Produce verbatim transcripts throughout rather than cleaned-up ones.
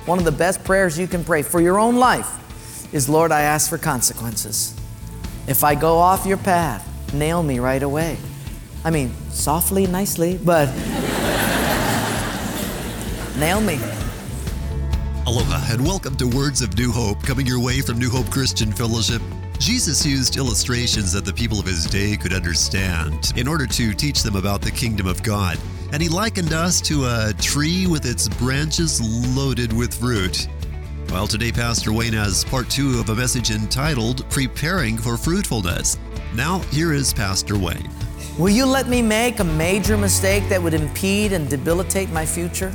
one of the best prayers you can pray for your own life is, Lord, I ask for consequences. If I go off your path, nail me right away. I mean, softly, nicely, but nail me. Aloha and welcome to Words of New Hope, coming your way from New Hope Christian Fellowship. Jesus used illustrations that the people of his day could understand in order to teach them about the kingdom of God. And he likened us to a tree with its branches loaded with fruit. Well, today Pastor Wayne has part two of a message entitled Preparing for Fruitfulness. Now, here is Pastor Wayne. Will you let me make a major mistake that would impede and debilitate my future?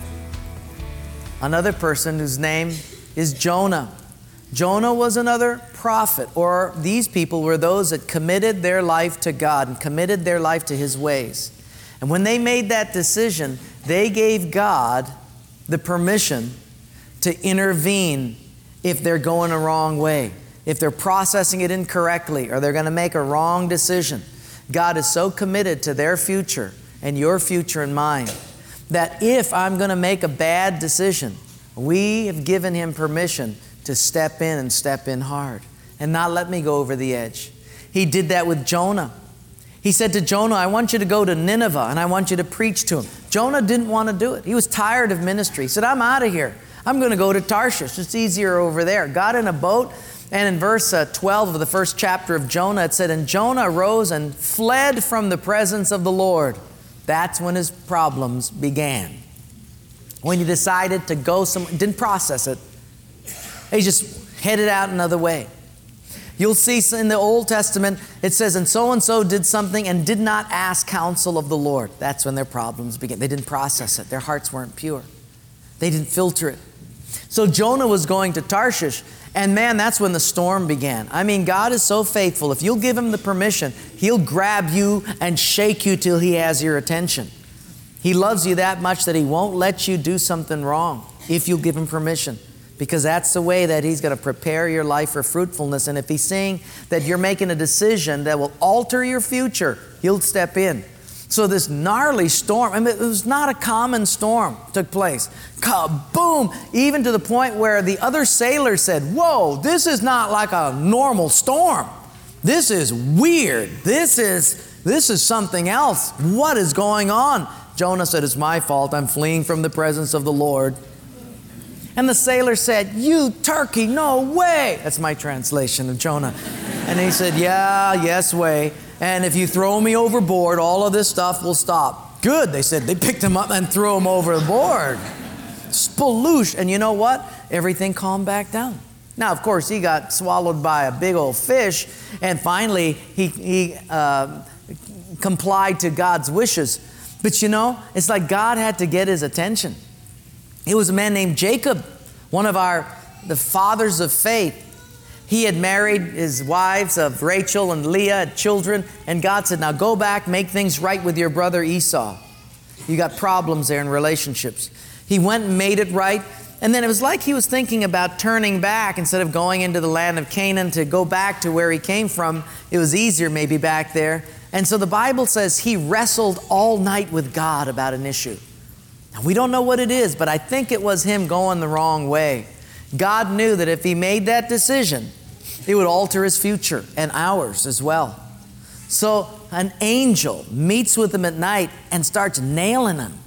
Another person whose name is Jonah. Jonah was another prophet, or these people were those that committed their life to God and committed their life to His ways. And when they made that decision, they gave God the permission to intervene if they're going a wrong way, if they're processing it incorrectly, or they're going to make a wrong decision. God is so committed to their future and your future and mine that if I'm going to make a bad decision, we have given Him permission to step in and step in hard and not let me go over the edge. He did that with Jonah. He said to Jonah, I want you to go to Nineveh and I want you to preach to him. Jonah didn't want to do it. He was tired of ministry. He said, I'm out of here. I'm going to go to Tarshish. It's easier over there. Got in a boat, and in verse uh, twelve of the first chapter of Jonah, it said, and Jonah arose and fled from the presence of the Lord. That's when his problems began. When he decided to go somewhere, didn't process it. He just headed out another way. You'll see in the Old Testament, it says, and so-and-so did something and did not ask counsel of the Lord. That's when their problems began. They didn't process it. Their hearts weren't pure. They didn't filter it. So Jonah was going to Tarshish, and man, that's when the storm began. I mean, God is so faithful. If you'll give Him the permission, He'll grab you and shake you till He has your attention. He loves you that much that He won't let you do something wrong if you'll give Him permission. Because that's the way that He's going to prepare your life for fruitfulness. And if He's seeing that you're making a decision that will alter your future, He'll step in. So this gnarly storm, I mean, it was not a common storm, took place. Kaboom! Even to the point where the other sailors said, whoa, this is not like a normal storm. This is weird. This is, this is something else. What is going on? Jonah said, it's my fault. I'm fleeing from the presence of the Lord. And the sailor said, you turkey, no way. That's my translation of Jonah. And he said, yeah, yes way. And if you throw me overboard, all of this stuff will stop. Good, they said. They picked him up and threw him overboard. Sploosh. And you know what? Everything calmed back down. Now, of course, he got swallowed by a big old fish. And finally, he, he uh, complied to God's wishes. But you know, it's like God had to get his attention. It was a man named Jacob, one of our, the fathers of faith. He had married his wives of Rachel and Leah, had children, and God said, now go back, make things right with your brother Esau. You got problems there in relationships. He went and made it right, and then it was like he was thinking about turning back instead of going into the land of Canaan to go back to where he came from. It was easier maybe back there. And so the Bible says he wrestled all night with God about an issue. Now, we don't know what it is, but I think it was him going the wrong way. God knew that if he made that decision, it would alter his future and ours as well. So an angel meets with him at night and starts nailing him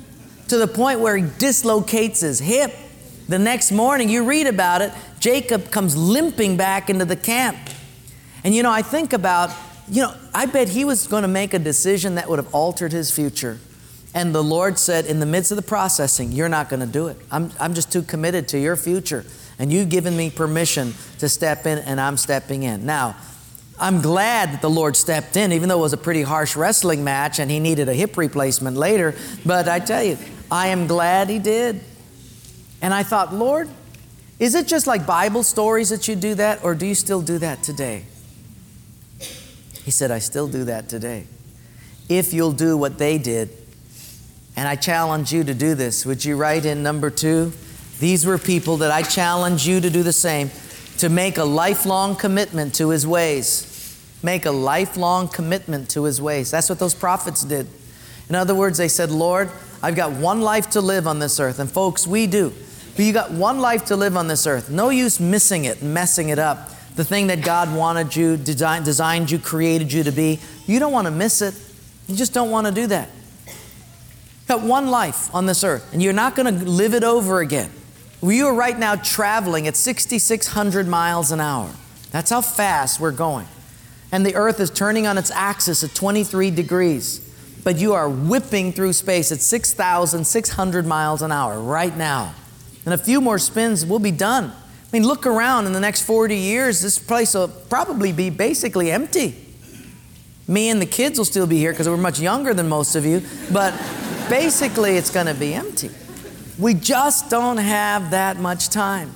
to the point where he dislocates his hip. The next morning, you read about it, Jacob comes limping back into the camp. And you know, I think about, you know, I bet he was going to make a decision that would have altered his future. And the Lord said, in the midst of the processing, you're not going to do it. I'm, I'm just too committed to your future. And you've given me permission to step in, and I'm stepping in. Now, I'm glad that the Lord stepped in, even though it was a pretty harsh wrestling match and he needed a hip replacement later. But I tell you, I am glad he did. And I thought, Lord, is it just like Bible stories that you do that, or do you still do that today? He said, I still do that today. If you'll do what they did. And I challenge you to do this. Would you write in number two? These were people that I challenge you to do the same, to make a lifelong commitment to His ways. Make a lifelong commitment to His ways. That's what those prophets did. In other words, they said, Lord, I've got one life to live on this earth. And folks, we do. But you got one life to live on this earth. No use missing it, messing it up. The thing that God wanted you, design, designed you, created you to be. You don't want to miss it. You just don't want to do that. You got one life on this earth, and you're not going to live it over again. You are right now traveling at sixty-six hundred miles an hour. That's how fast we're going. And the earth is turning on its axis at twenty-three degrees. But you are whipping through space at six thousand six hundred miles an hour right now. In a few more spins, we'll be done. I mean, look around in the next forty years, this place will probably be basically empty. Me and the kids will still be here because we're much younger than most of you, but basically it's going to be empty. We just don't have that much time.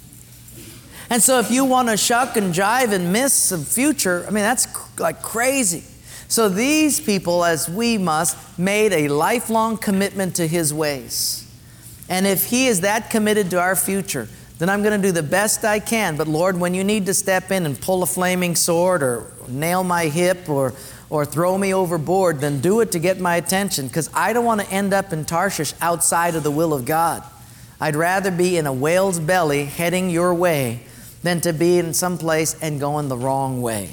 And so if you want to shuck and jive and miss the future, I mean, that's cr- like crazy. So these people, as we must, made a lifelong commitment to His ways. And if He is that committed to our future, then I'm going to do the best I can. But Lord, when you need to step in and pull a flaming sword or nail my hip or or throw me overboard, then do it to get my attention, because I don't want to end up in Tarshish outside of the will of God. I'd rather be in a whale's belly heading your way than to be in some place and going the wrong way.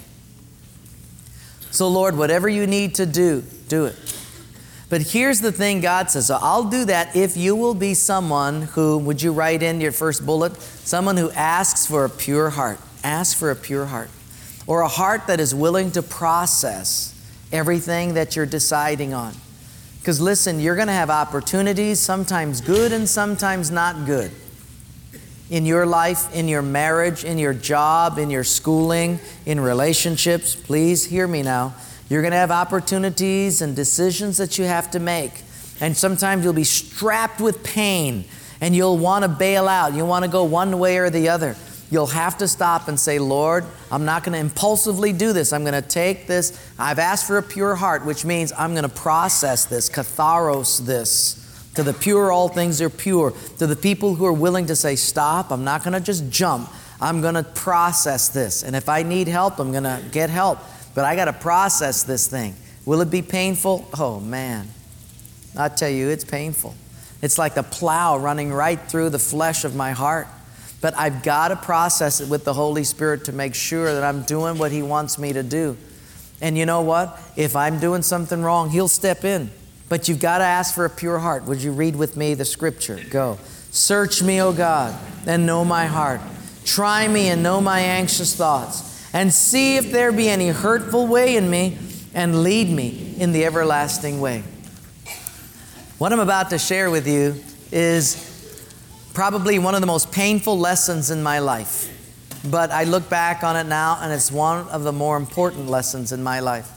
So Lord, whatever you need to do, do it. But here's the thing God says, so I'll do that if you will be someone who, would you write in your first bullet, someone who asks for a pure heart. Ask for a pure heart. Or a heart that is willing to process everything that you're deciding on. Because listen, you're going to have opportunities, sometimes good and sometimes not good. In your life, in your marriage, in your job, in your schooling, in relationships. Please hear me now. You're going to have opportunities and decisions that you have to make. And sometimes you'll be strapped with pain and you'll want to bail out. You'll want to go one way or the other. You'll have to stop and say, Lord, I'm not going to impulsively do this. I'm going to take this. I've asked for a pure heart, which means I'm going to process this, katharos this. To the pure, all things are pure. To the people who are willing to say, stop, I'm not going to just jump. I'm going to process this. And if I need help, I'm going to get help. But I got to process this thing. Will it be painful? Oh, man. I tell you, it's painful. It's like a plow running right through the flesh of my heart. But I've got to process it with the Holy Spirit to make sure that I'm doing what He wants me to do. And you know what? If I'm doing something wrong, He'll step in. But you've got to ask for a pure heart. Would you read with me the scripture? Go. Search me, O God, and know my heart. Try me and know my anxious thoughts. And see if there be any hurtful way in me, and lead me in the everlasting way. What I'm about to share with you is probably one of the most painful lessons in my life. But I look back on it now, and it's one of the more important lessons in my life.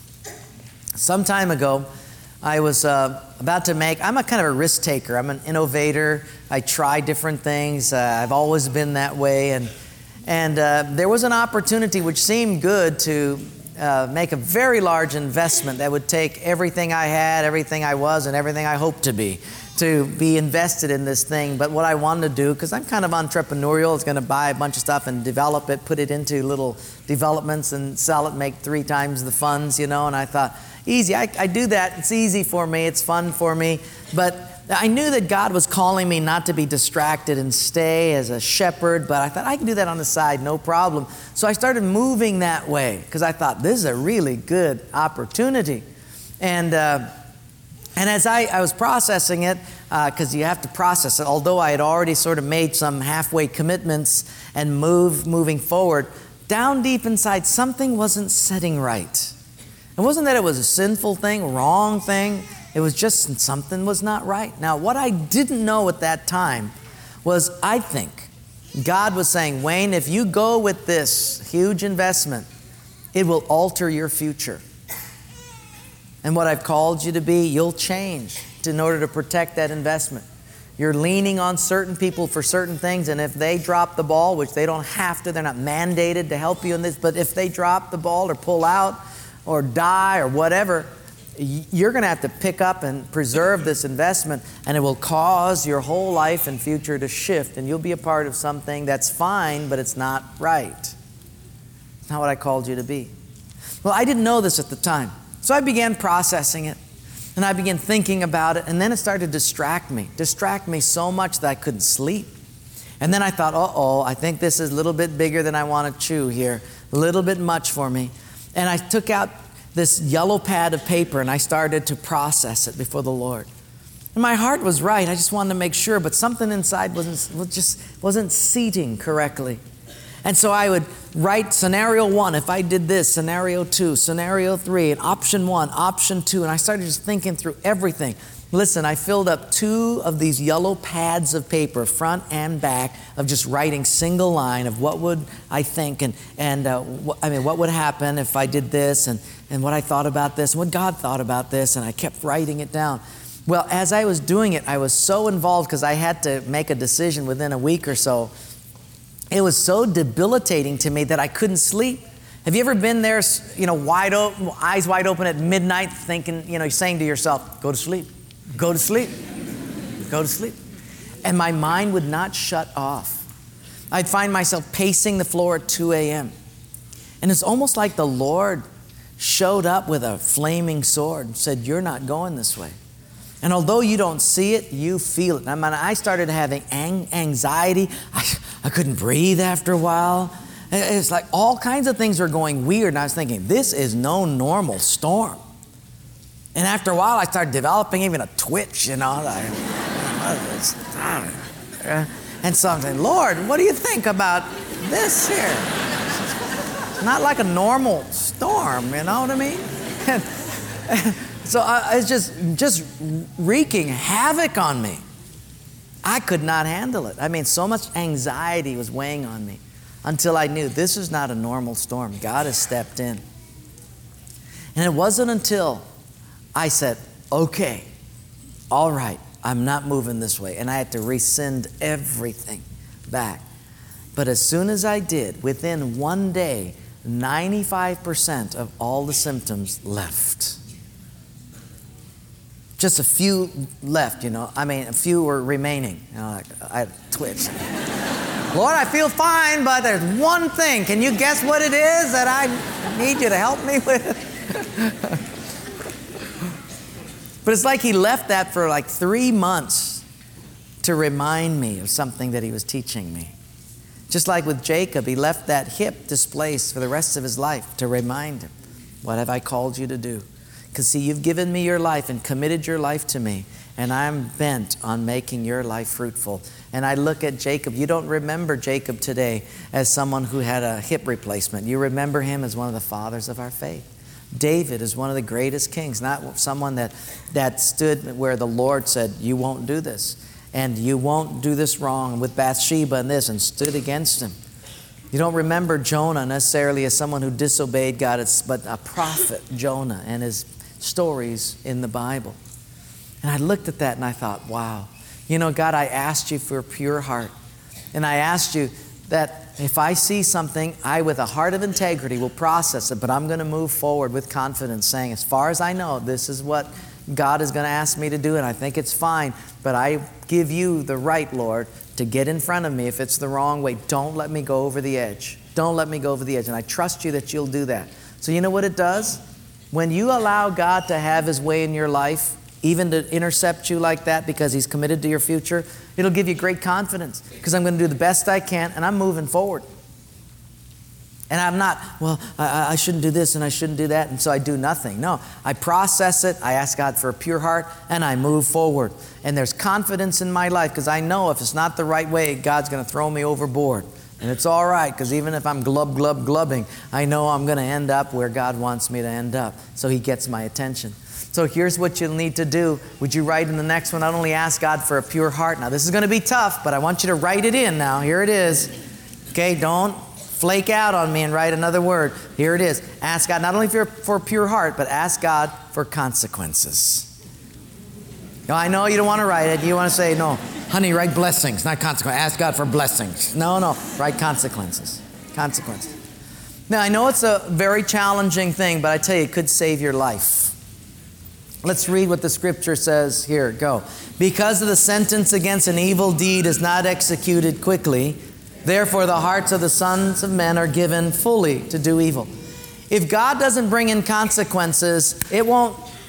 Some time ago, I was uh, about to make, I'm a kind of a risk taker. I'm an innovator. I try different things. Uh, I've always been that way. And, and uh, there was an opportunity which seemed good to uh, make a very large investment that would take everything I had, everything I was, and everything I hoped to be, to be invested in this thing. But what I wanted to do, because I'm kind of entrepreneurial, I was going to buy a bunch of stuff and develop it, put it into little developments and sell it, make three times the funds, you know, and I thought, easy, I, I do that, it's easy for me, it's fun for me. But I knew that God was calling me not to be distracted and stay as a shepherd, but I thought I can do that on the side, no problem. So I started moving that way, because I thought, this is a really good opportunity. And uh, And as I, I was processing it, because uh, you have to process it, although I had already sort of made some halfway commitments and moved moving forward, down deep inside, something wasn't setting right. It wasn't that it was a sinful thing, wrong thing. It was just something was not right. Now, what I didn't know at that time was, I think, God was saying, Wayne, if you go with this huge investment, it will alter your future. And what I've called you to be, you'll change in order to protect that investment. You're leaning on certain people for certain things, and if they drop the ball, which they don't have to, they're not mandated to help you in this, but if they drop the ball or pull out or die or whatever, you're going to have to pick up and preserve this investment, and it will cause your whole life and future to shift, and you'll be a part of something that's fine, but it's not right. It's not what I called you to be. Well, I didn't know this at the time. So I began processing it. And I began thinking about it, and then it started to distract me, distract me so much that I couldn't sleep. And then I thought, uh-oh, I think this is a little bit bigger than I want to chew here, a little bit much for me. And I took out this yellow pad of paper, and I started to process it before the Lord. And my heart was right. I just wanted to make sure, but something inside wasn't, was just wasn't seating correctly. And so I would write scenario one, if I did this, scenario two, scenario three, and option one, option two. And I started just thinking through everything. Listen, I filled up two of these yellow pads of paper, front and back, of just writing single line of what would I think, and, and uh, wh- I mean, what would happen if I did this, and, and what I thought about this, and what God thought about this, and I kept writing it down. Well, as I was doing it, I was so involved because I had to make a decision within a week or so. It was so debilitating to me that I couldn't sleep. Have you ever been there, you know, wide open, eyes wide open at midnight, thinking, you know, saying to yourself, go to sleep, go to sleep, go to sleep. And my mind would not shut off. I'd find myself pacing the floor at two a.m. And it's almost like the Lord showed up with a flaming sword and said, you're not going this way. And although you don't see it, you feel it. I mean, I started having ang- anxiety. I, I couldn't breathe after a while. It's like all kinds of things were going weird. And I was thinking, this is no normal storm. And after a while, I started developing even a twitch, you know. Like, and so I'm saying, Lord, what do you think about this here? It's not like a normal storm, you know what I mean? And, so I, it's just, just wreaking havoc on me. I could not handle it. I mean, so much anxiety was weighing on me until I knew this is not a normal storm. God has stepped in. And it wasn't until I said, okay, all right, I'm not moving this way. And I had to rescind everything back. But as soon as I did, within one day, ninety-five percent of all the symptoms left. Just a few left, you know. I mean, a few were remaining. You know, like I twitched. Lord, I feel fine, but there's one thing. Can you guess what it is that I need you to help me with? But it's like he left that for like three months to remind me of something that he was teaching me. Just like with Jacob, he left that hip displaced for the rest of his life to remind him, what have I called you to do? Because see, you've given me your life and committed your life to me, and I'm bent on making your life fruitful. And I look at Jacob. You don't remember Jacob today as someone who had a hip replacement. You remember him as one of the fathers of our faith. David is one of the greatest kings, not someone that, that stood where the Lord said, you won't do this, and you won't do this wrong with Bathsheba and this, and stood against him. You don't remember Jonah necessarily as someone who disobeyed God, but a prophet, Jonah, and his stories in the Bible. And I looked at that and I thought, wow. You know, God, I asked you for a pure heart. And I asked you that if I see something, I, with a heart of integrity, will process it, but I'm going to move forward with confidence, saying, as far as I know, this is what God is going to ask me to do, and I think it's fine, but I give you the right, Lord, to get in front of me if it's the wrong way. Don't let me go over the edge. Don't let me go over the edge. And I trust you that you'll do that. So you know what it does? When you allow God to have His way in your life, even to intercept you like that because He's committed to your future, it'll give you great confidence because I'm going to do the best I can and I'm moving forward. And I'm not, well, I, I shouldn't do this and I shouldn't do that, and so I do nothing. No, I process it, I ask God for a pure heart, and I move forward. And there's confidence in my life because I know if it's not the right way, God's going to throw me overboard. And it's all right because even if I'm glub, glub, glubbing, I know I'm going to end up where God wants me to end up. So He gets my attention. So here's what you'll need to do. Would you write in the next one, not only ask God for a pure heart. Now, this is going to be tough, but I want you to write it in now. Here it is. Okay, don't flake out on me and write another word. Here it is. Ask God not only for, for a pure heart, but ask God for consequences. Now, I know you don't want to write it. You want to say, no, honey, write blessings, not consequences. Ask God for blessings. No, no, write consequences. Consequences. Now, I know it's a very challenging thing, but I tell you, it could save your life. Let's read what the scripture says here. Go. Because of the sentence against an evil deed is not executed quickly, therefore the hearts of the sons of men are given fully to do evil. If God doesn't bring in consequences, it won't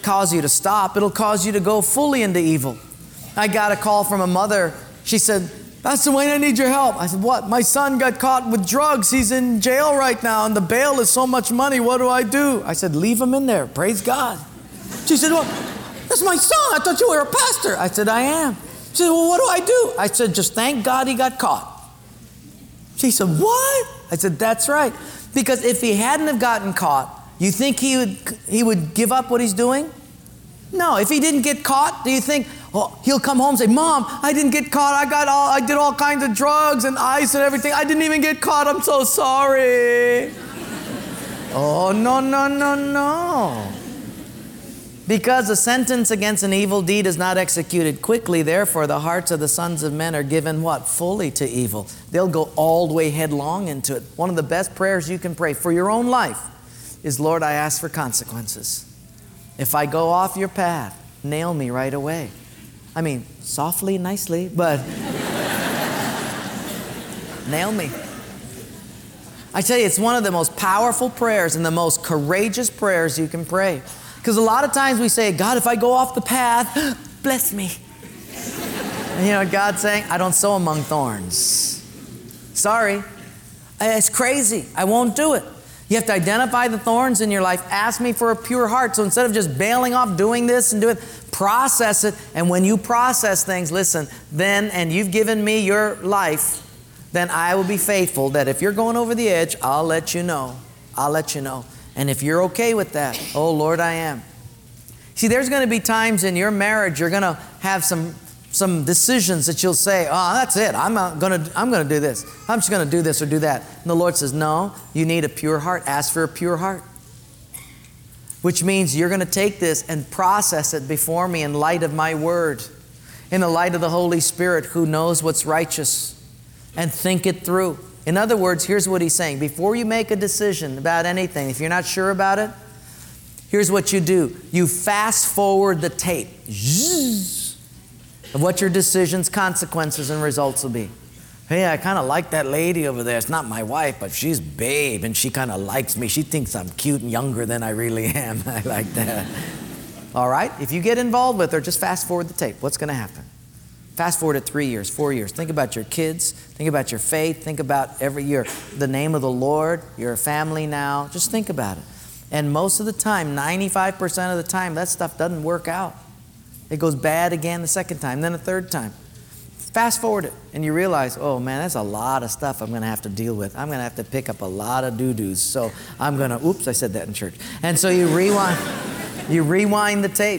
cause you to stop. It'll cause you to go fully into evil. I got a call from a mother. She said, Pastor Wayne, I need your help. I said, what? My son got caught with drugs. He's in jail right now, and the bail is so much money. What do I do? I said, leave him in there. Praise God. She said, well, that's my son. I thought you were a pastor. I said, I am. She said, well, what do I do? I said, just thank God he got caught. She said, what? I said, that's right. Because if he hadn't have gotten caught, you think he would, he would give up what he's doing? No. If he didn't get caught, do you think, oh, he'll come home and say, Mom, I didn't get caught. I got all, I did all kinds of drugs and ice and everything. I didn't even get caught. I'm so sorry. Oh, no, no, no, no. Because a sentence against an evil deed is not executed quickly, therefore the hearts of the sons of men are given what? Fully to evil. They'll go all the way headlong into it. One of the best prayers you can pray for your own life is, Lord, I ask for consequences. If I go off your path, nail me right away. I mean, softly, nicely, but nail me. I tell you, it's one of the most powerful prayers and the most courageous prayers you can pray. Because a lot of times we say, God, if I go off the path, bless me. And you know, God's saying, I don't sow among thorns. Sorry. It's crazy. I won't do it. You have to identify the thorns in your life. Ask me for a pure heart. So instead of just bailing off, doing this and doing it, process it. And when you process things, listen, then, and you've given me your life, then I will be faithful that if you're going over the edge, I'll let you know. I'll let you know. And if you're okay with that, oh Lord, I am. See, there's going to be times in your marriage you're going to have some some decisions that you'll say, oh, that's it. I'm not going to I'm going to do this. I'm just going to do this or do that. And the Lord says, no, you need a pure heart. Ask for a pure heart. Which means you're going to take this and process it before me in light of my word, in the light of the Holy Spirit who knows what's righteous, and think it through. In other words, here's what he's saying. Before you make a decision about anything, if you're not sure about it, here's what you do. You fast forward the tape of what your decisions, consequences, and results will be. Hey, I kind of like that lady over there. It's not my wife, but she's babe, and she kind of likes me. She thinks I'm cute and younger than I really am. I like that. All right? If you get involved with her, just fast forward the tape. What's going to happen? Fast forward to three years, four years. Think about your kids. Think about your faith. Think about every year. The name of the Lord. You're a family now. Just think about it. And most of the time, ninety-five percent of the time, that stuff doesn't work out. It goes bad again the second time, then a third time. Fast forward it, and you realize, oh man, that's a lot of stuff I'm going to have to deal with. I'm going to have to pick up a lot of doo-doos. So I'm going to, oops, I said that in church. And so you rewind, you rewind the tape,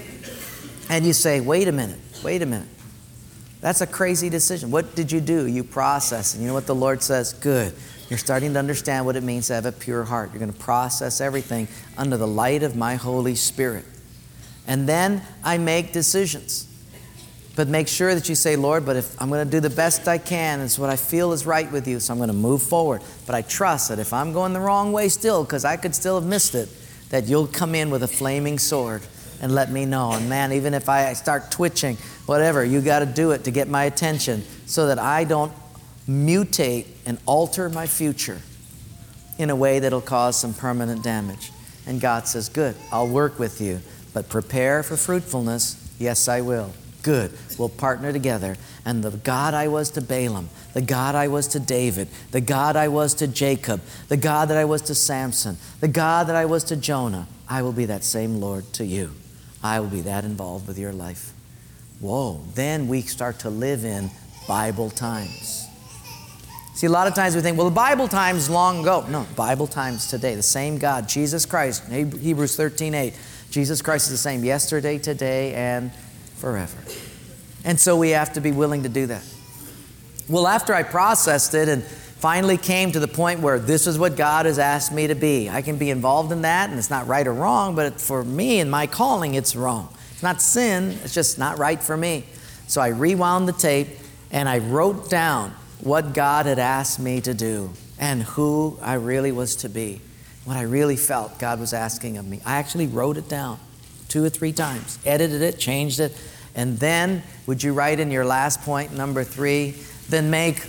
and you say, wait a minute, wait a minute. That's a crazy decision. What did you do? You process. And you know what the Lord says? Good. You're starting to understand what it means to have a pure heart. You're going to process everything under the light of my Holy Spirit. And then I make decisions. But make sure that you say, Lord, but if I'm going to do the best I can, it's what I feel is right with you, so I'm going to move forward. But I trust that if I'm going the wrong way still, because I could still have missed it, that you'll come in with a flaming sword and let me know. And man, even if I start twitching, whatever, you got to do it to get my attention so that I don't mutate and alter my future in a way that'll cause some permanent damage. And God says, good, I'll work with you, but prepare for fruitfulness. Yes, I will. Good, we'll partner together. And the God I was to Balaam, the God I was to David, the God I was to Jacob, the God that I was to Samson, the God that I was to Jonah, I will be that same Lord to you. I will be that involved with your life. Whoa, then we start to live in Bible times. See, a lot of times we think, well, the Bible times long ago. No, Bible times today. The same God, Jesus Christ, Hebrews thirteen eight. Jesus Christ is the same yesterday, today, and forever. And so we have to be willing to do that. Well, after I processed it and finally came to the point where this is what God has asked me to be, I can be involved in that, and it's not right or wrong, but for me and my calling, it's wrong. It's not sin, it's just not right for me. So I rewound the tape and I wrote down what God had asked me to do and who I really was to be, what I really felt God was asking of me. I actually wrote it down two or three times, edited it, changed it, and then would you write in your last point, number three, then make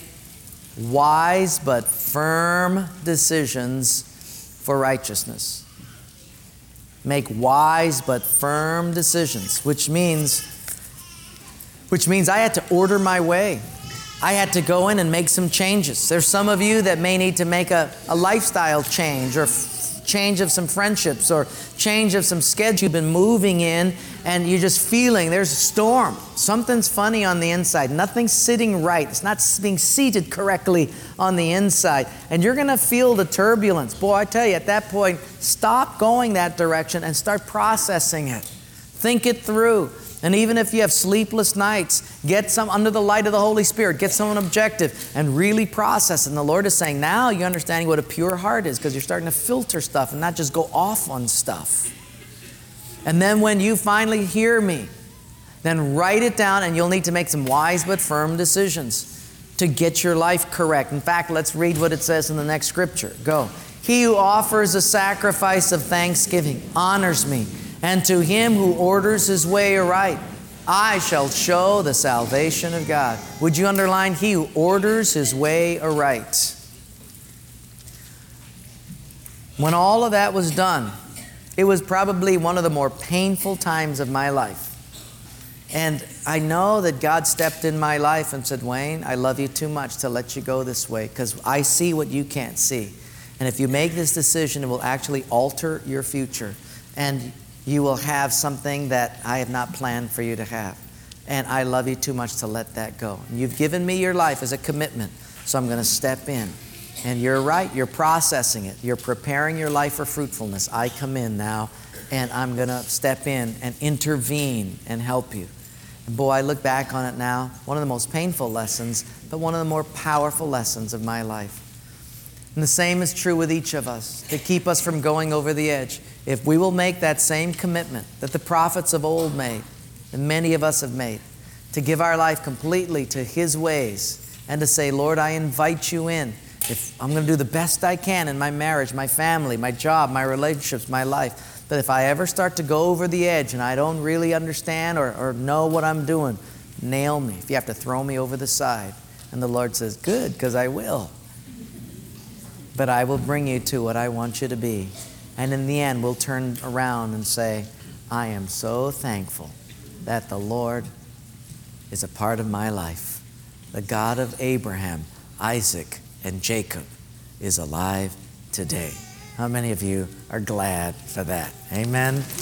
wise but firm decisions for righteousness. make wise but firm decisions, which means, which means I had to order my way. I had to go in and make some changes. There's some of you that may need to make a, a lifestyle change, or f- change of some friendships, or change of some schedule you've been moving in, and you're just feeling there's a storm. Something's funny on the inside. Nothing's sitting right. It's not being seated correctly on the inside. And you're going to feel the turbulence. Boy, I tell you, at that point, stop going that direction and start processing it. Think it through. And even if you have sleepless nights, get some under the light of the Holy Spirit, get someone objective and really process. And the Lord is saying, now you're understanding what a pure heart is, because you're starting to filter stuff and not just go off on stuff. And then when you finally hear me, then write it down, and you'll need to make some wise but firm decisions to get your life correct. In fact, let's read what it says in the next scripture. Go. He who offers a sacrifice of thanksgiving honors me. And to him who orders his way aright, I shall show the salvation of God. Would you underline, he who orders his way aright? When all of that was done, it was probably one of the more painful times of my life. And I know that God stepped in my life and said, Wayne, I love you too much to let you go this way, because I see what you can't see. And if you make this decision, it will actually alter your future. And you will have something that I have not planned for you to have. And I love you too much to let that go. And you've given me your life as a commitment, so I'm going to step in. And you're right, you're processing it. You're preparing your life for fruitfulness. I come in now, and I'm going to step in and intervene and help you. And boy, I look back on it now, one of the most painful lessons, but one of the more powerful lessons of my life. And the same is true with each of us, to keep us from going over the edge. If we will make that same commitment that the prophets of old made, and many of us have made, to give our life completely to His ways, and to say, Lord, I invite you in. If I'm going to do the best I can in my marriage, my family, my job, my relationships, my life. But if I ever start to go over the edge and I don't really understand or, or know what I'm doing, nail me. If you have to throw me over the side. And the Lord says, good, because I will. But I will bring you to what I want you to be. And in the end, we'll turn around and say, I am so thankful that the Lord is a part of my life. The God of Abraham, Isaac, and Jacob is alive today. How many of you are glad for that? Amen? Amen.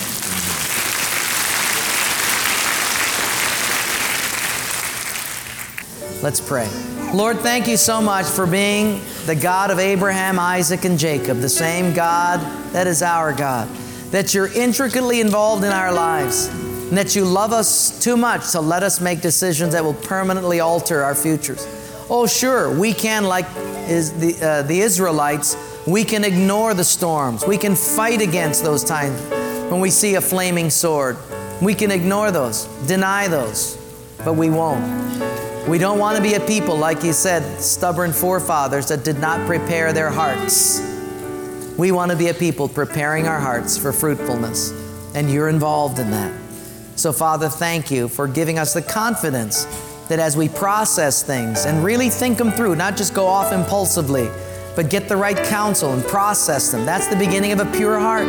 Let's pray. Lord, thank you so much for being the God of Abraham, Isaac, and Jacob, the same God that is our God, that you're intricately involved in our lives, and that you love us too much to let us make decisions that will permanently alter our futures. Oh, sure, we can, like is the, uh, the Israelites, we can ignore the storms. We can fight against those times when we see a flaming sword. We can ignore those, deny those, but we won't. We don't want to be a people, like you said, stubborn forefathers that did not prepare their hearts. We want to be a people preparing our hearts for fruitfulness, and you're involved in that. So, Father, thank you for giving us the confidence that as we process things and really think them through, not just go off impulsively, but get the right counsel and process them. That's the beginning of a pure heart.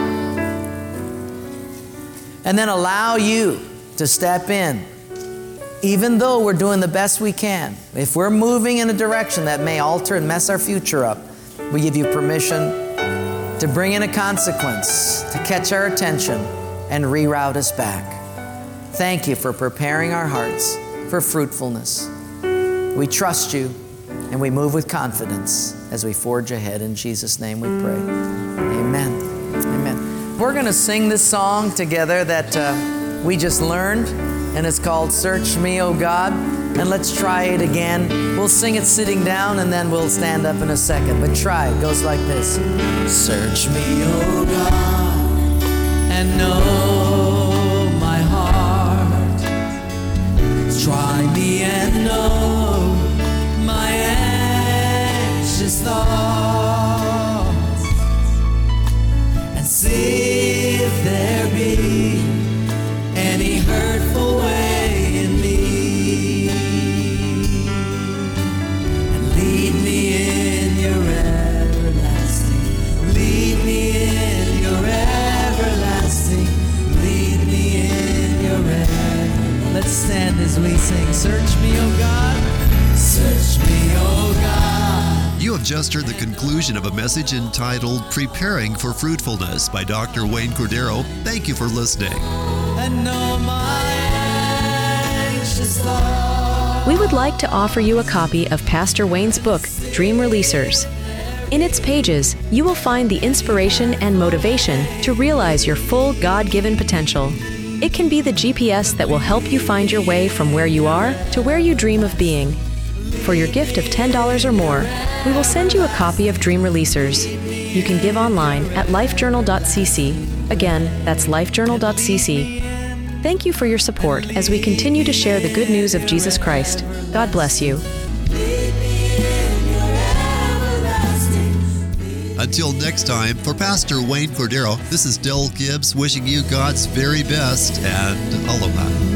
And then allow you to step in. Even though we're doing the best we can, if we're moving in a direction that may alter and mess our future up, we give you permission to bring in a consequence, to catch our attention and reroute us back. Thank you for preparing our hearts for fruitfulness. We trust you and we move with confidence as we forge ahead. In Jesus' name we pray. Amen. Amen. We're going to sing this song together that uh, we just learned, and it's called Search Me, O God. And let's try it again. We'll sing it sitting down, and then we'll stand up in a second. But try. It goes like this. Search me, O God, and know my heart. Try me and know my anxious thoughts, and see if there be any hurtful way in me, and lead me in your everlasting, lead me in your everlasting as we sing, search me, O God, search me, O God. You have just heard the conclusion of a message entitled Preparing for Fruitfulness by Doctor Wayne Cordeiro. Thank you for listening. And know my anxious thoughts. We would like to offer you a copy of Pastor Wayne's book, Dream Releasers. In its pages, you will find the inspiration and motivation to realize your full God-given potential. It can be the G P S that will help you find your way from where you are to where you dream of being. For your gift of ten dollars or more, we will send you a copy of Dream Releasers. You can give online at lifejournal dot c c. Again, that's lifejournal dot c c. Thank you for your support as we continue to share the good news of Jesus Christ. God bless you. Until next time, for Pastor Wayne Cordeiro, this is Del Gibbs wishing you God's very best and aloha.